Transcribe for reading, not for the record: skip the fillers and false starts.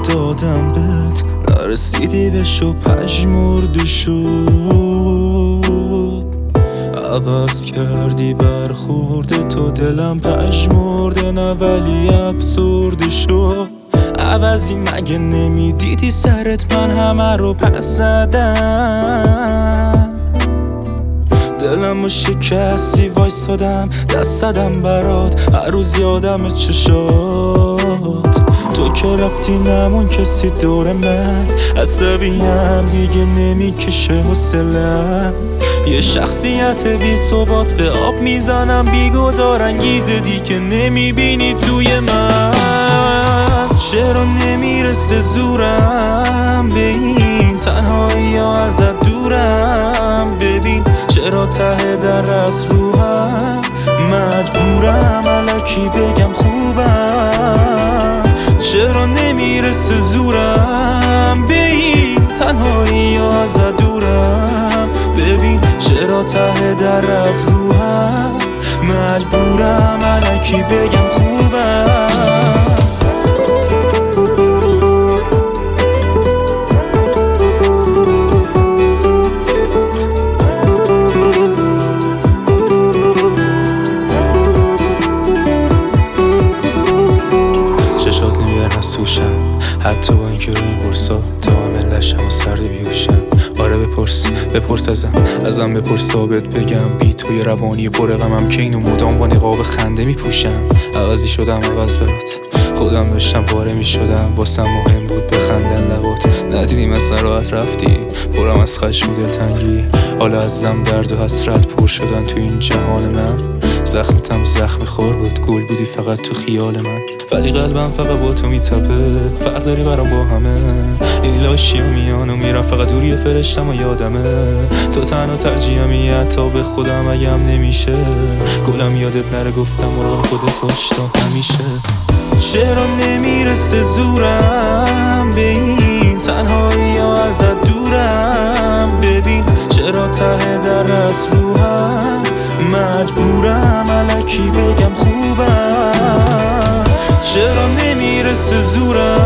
دادم بهت نرسیدی بشو پژمرده شد. عوض کردی برخورد تو دلم پژمرده نه ولی افسرده شد. عوضی مگه نمیدیدی سرت من همه رو پس زدم. دلمو شکستی وایسادم دست زدم برات هر روز یادم چشات. تو که رفتی نمون کسی دور من عصبیم دیگه نمیکشه حوصله‌ام. یه شخصیت بی ثبات به آب میزنم بیگدار انگیزه دیگه نمیبینی توی من. چرا نمیرسه زورم به این تنهایی ها ازت دورم. ببین چرا ته در از روحم مجبورم الکی بگم خوبم. چرا نمیرسه زورم به این تنهایی ها ازت دورم. ببین چرا ته در از روحم مجبورم الکی بگم خوبم. حتی با اینکه روی این قرصا تا ملشم و سرد بیوشم. آره بپرس ازم بپرس ثابت بگم بی توی روانی پر غمم که اینو مدام با نقاب خنده میپوشم. عوضی شدم عوض برات خودم داشتم پاره میشدم واسم مهم بود بخندن لبات. ندیدی مثلا راحت رفتی پرم از خشم و دلتنگی. حالا ازم درد و حسرت پر شدن تو این جهان من. زخمتم زخم خور بود گل بودی فقط تو خیال من. ولی قلبم فقط با تو میتپه فرق داری برام با همه. این لاشی و میان و میرم فقط دوری فرشتم و یادمه. تو تنها ترجیحمی حتی به خودم اگم نمیشه. گلم یادت نره گفتم مراقب خودت باش تا همیشه. چرا نمیرسه زورم به این تنهایی ها ازت دورم. ببین چرا ته در از روحم مجبورم الکی بگم خوبم. چرا نمیرسه زورم